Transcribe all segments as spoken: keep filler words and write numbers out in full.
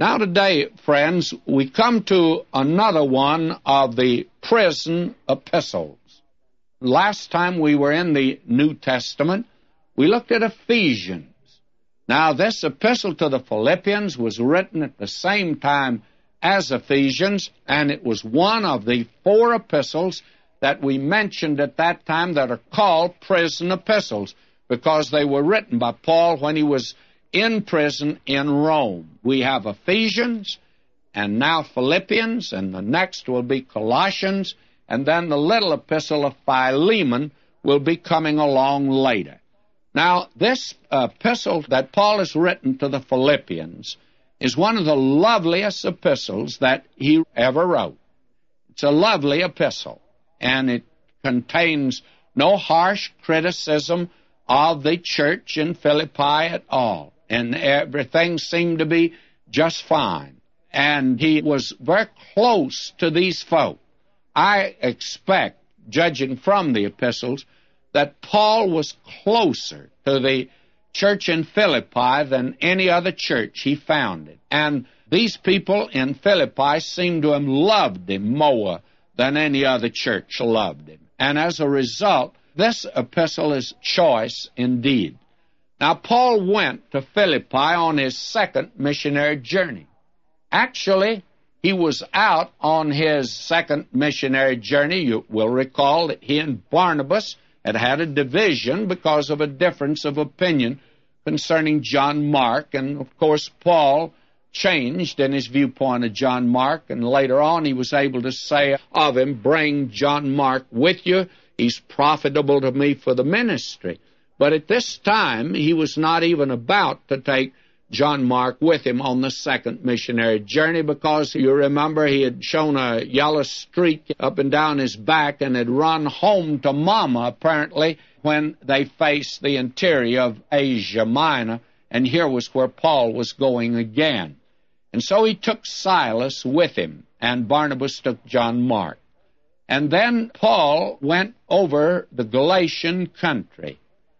Now today, friends, we come to another one of the prison epistles. Last time we were in the New Testament, we looked at Ephesians. Now, this epistle to the Philippians was written at the same time as Ephesians, and it was one of the four epistles that we mentioned at that time that are called prison epistles, because they were written by Paul when he was in prison in Rome. We have Ephesians, and now Philippians, and the next will be Colossians, and then the little epistle of Philemon will be coming along later. Now, this epistle that Paul has written to the Philippians is one of the loveliest epistles that he ever wrote. It's a lovely epistle, and it contains no harsh criticism of the church in Philippi at all, and everything seemed to be just fine. And he was very close to these folk. I expect, judging from the epistles, that Paul was closer to the church in Philippi than any other church he founded. And these people in Philippi seem to have loved him more than any other church loved him. And as a result, this epistle is choice indeed. Now, Paul went to Philippi on his second missionary journey. Actually, he was out on his second missionary journey. You will recall that he and Barnabas had had a division because of a difference of opinion concerning John Mark. And, of course, Paul changed in his viewpoint of John Mark, and later on he was able to say of him, "Bring John Mark with you. He's profitable to me for the ministry." But at this time, he was not even about to take John Mark with him on the second missionary journey, because you remember he had shown a yellow streak up and down his back and had run home to Mama, apparently, when they faced the interior of Asia Minor, and here was where Paul was going again. And so he took Silas with him, and Barnabas took John Mark. And then Paul went over the Galatian country,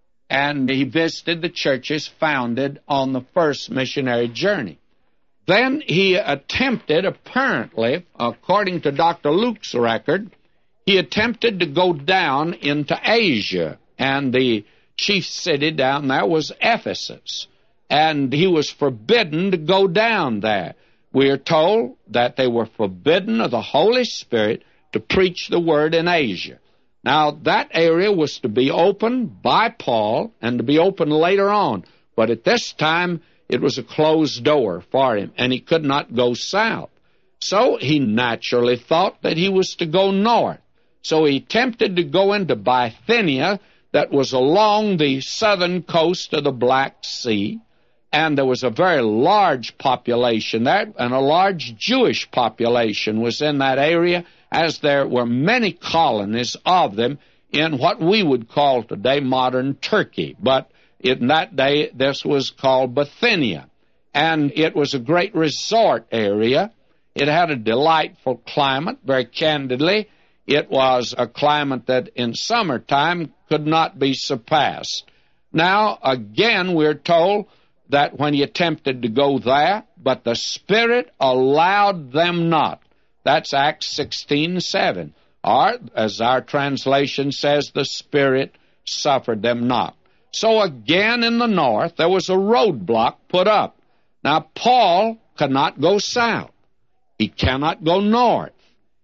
and he visited the churches founded on the first missionary journey. Then he attempted, apparently, according to Doctor Luke's record, he attempted to go down into Asia, and the chief city down there was Ephesus, and he was forbidden to go down there. We are told that they were forbidden of the Holy Spirit to preach the word in Asia. Now, that area was to be opened by Paul and to be opened later on. But at this time, it was a closed door for him, and he could not go south. So he naturally thought that he was to go north. So he attempted to go into Bithynia, that was along the southern coast of the Black Sea, and there was a very large population there, and a large Jewish population was in that area, as there were many colonies of them in what we would call today modern Turkey. But in that day, this was called Bithynia, and it was a great resort area. It had a delightful climate, very candidly. It was a climate that in summertime could not be surpassed. Now, again, we're told that when he attempted to go there, but the Spirit allowed them not. That's Acts sixteen seven. Or, as our translation says, the Spirit suffered them not. So again in the north, there was a roadblock put up. Now, Paul cannot go south. He cannot go north.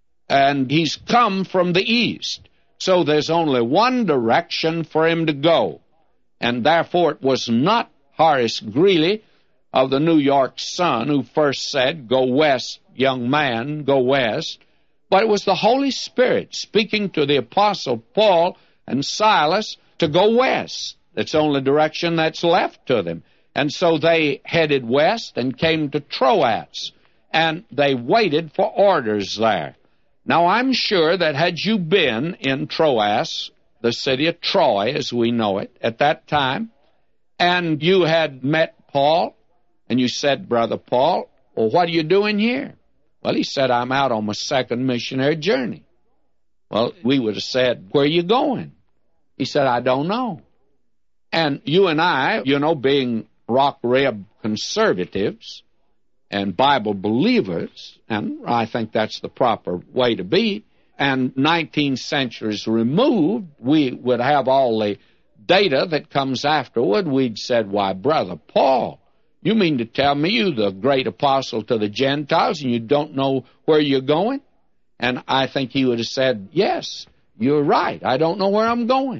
And he's come from the east. So there's only one direction for him to go. And therefore it was not Horace Greeley of the New York Sun who first said, "Go west, young man, go west." But it was the Holy Spirit speaking to the Apostle Paul and Silas to go west. It's the only direction that's left to them. And so they headed west and came to Troas, and they waited for orders there. Now, I'm sure that had you been in Troas, the city of Troy as we know it at that time, and you had met Paul, and you said, "Brother Paul, well, what are you doing here?" Well, he said, "I'm out on my second missionary journey." Well, we would have said, "Where are you going?" He said, "I don't know." And you and I, you know, being rock rib conservatives, and Bible believers, and I think that's the proper way to be, and nineteen centuries removed, we would have all the data that comes afterward. We'd said, why, Brother Paul, you mean to tell me you're the great apostle to the Gentiles and you don't know where you're going? And I think he would have said, yes, you're right. I don't know where I'm going.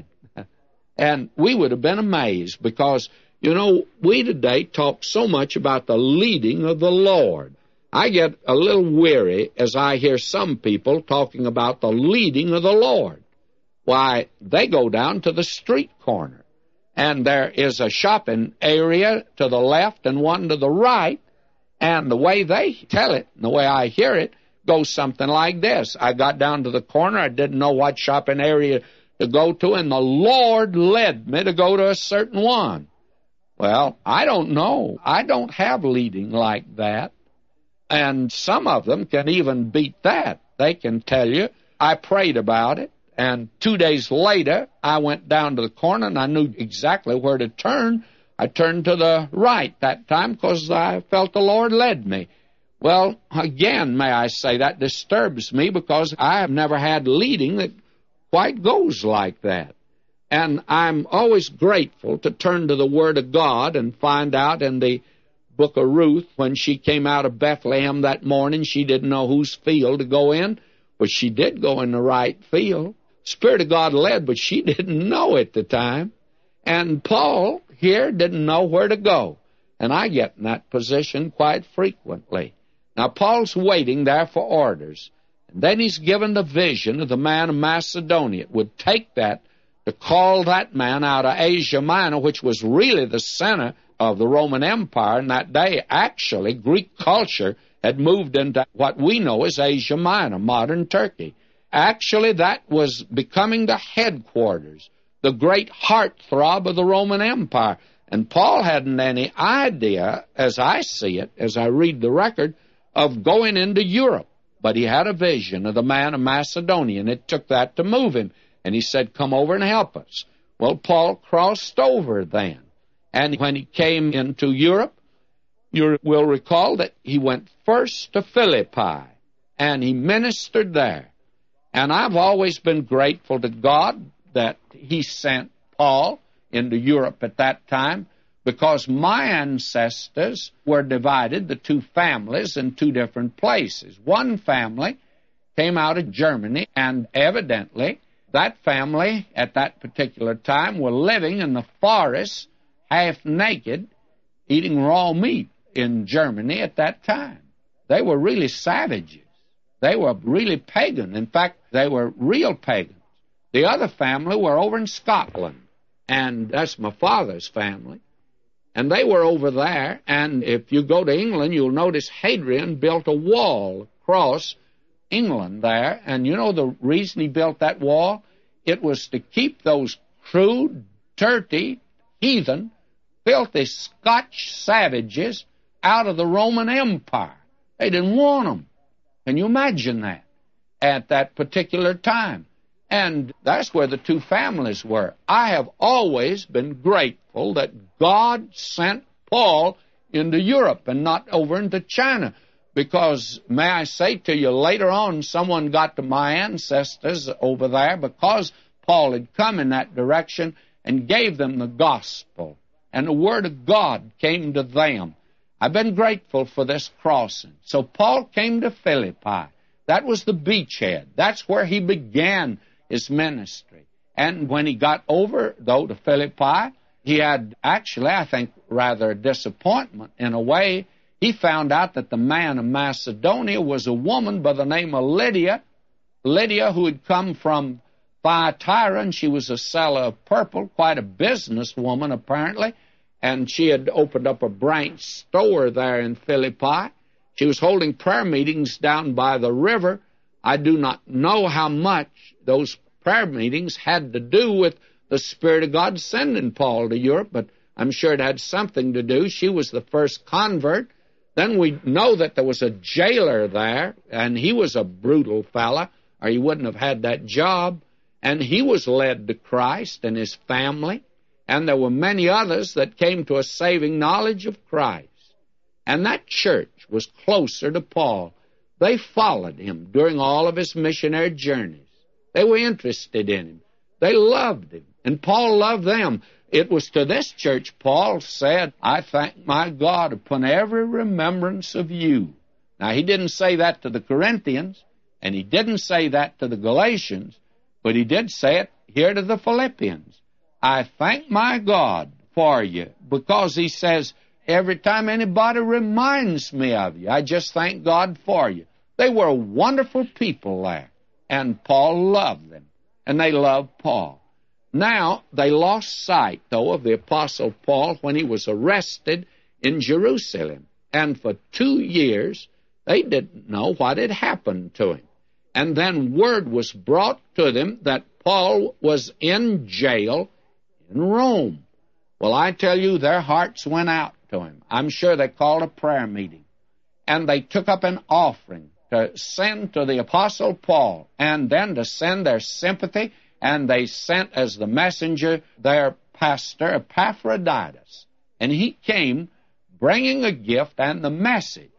And we would have been amazed because, you know, we today talk so much about the leading of the Lord. I get a little weary as I hear some people talking about the leading of the Lord. Why, they go down to the street corner, and there is a shopping area to the left and one to the right, and the way they tell it, and the way I hear it, goes something like this. I got down to the corner, I didn't know what shopping area to go to, and the Lord led me to go to a certain one. Well, I don't know. I don't have leading like that. And some of them can even beat that. They can tell you, I prayed about it, and two days later, I went down to the corner, and I knew exactly where to turn. I turned to the right that time because I felt the Lord led me. Well, again, may I say, that disturbs me because I have never had leading that quite goes like that. And I'm always grateful to turn to the Word of God and find out in the book of Ruth, when she came out of Bethlehem that morning, she didn't know whose field to go in, but she did go in the right field. Spirit of God led, but she didn't know at the time. And Paul here didn't know where to go. And I get in that position quite frequently. Now, Paul's waiting there for orders. And then he's given the vision of the man of Macedonia. It would take that to call that man out of Asia Minor, which was really the center of the Roman Empire in that day. Actually, Greek culture had moved into what we know as Asia Minor, modern Turkey. Actually, that was becoming the headquarters, the great heartthrob of the Roman Empire. And Paul hadn't any idea, as I see it, as I read the record, of going into Europe. But he had a vision of the man of Macedonia, and it took that to move him. And he said, come over and help us. Well, Paul crossed over then. And when he came into Europe, you will recall that he went first to Philippi, and he ministered there. And I've always been grateful to God that he sent Paul into Europe at that time, because my ancestors were divided, the two families, in two different places. One family came out of Germany, and evidently that family at that particular time were living in the forest, half naked, eating raw meat in Germany at that time. They were really savages. They were really pagan. In fact, they were real pagans. The other family were over in Scotland, and that's my father's family. And they were over there, and if you go to England, you'll notice Hadrian built a wall across England there. And you know the reason he built that wall? It was to keep those crude, dirty, heathen, filthy Scotch savages out of the Roman Empire. They didn't want them. Can you imagine that? At that particular time. And that's where the two families were. I have always been grateful that God sent Paul into Europe and not over into China. Because, may I say to you, later on, someone got to my ancestors over there because Paul had come in that direction and gave them the gospel. And the word of God came to them. I've been grateful for this crossing. So Paul came to Philippi. That was the beachhead. That's where he began his ministry. And when he got over, though, to Philippi, he had actually, I think, rather a disappointment in a way. He found out that the man of Macedonia was a woman by the name of Lydia. Lydia, who had come from Thyatira, and she was a seller of purple, quite a businesswoman apparently, and she had opened up a branch store there in Philippi. She was holding prayer meetings down by the river. I do not know how much those prayer meetings had to do with the Spirit of God sending Paul to Europe, but I'm sure it had something to do. She was the first convert. Then we know that there was a jailer there, and he was a brutal fella, or he wouldn't have had that job. And he was led to Christ and his family. And there were many others that came to a saving knowledge of Christ. And that church was closer to Paul. They followed him during all of his missionary journeys. They were interested in him. They loved him, and Paul loved them. It was to this church Paul said, I thank my God upon every remembrance of you. Now, he didn't say that to the Corinthians, and he didn't say that to the Galatians, but he did say it here to the Philippians. I thank my God for you, because he says, every time anybody reminds me of you, I just thank God for you. They were wonderful people there, and Paul loved them, and they loved Paul. Now, they lost sight, though, of the Apostle Paul when he was arrested in Jerusalem, and for two years they didn't know what had happened to him. And then word was brought to them that Paul was in jail in Rome. Well, I tell you, their hearts went out to him. I'm sure they called a prayer meeting, and they took up an offering to send to the Apostle Paul, and then to send their sympathy, and they sent as the messenger their pastor Epaphroditus. And he came bringing a gift and the message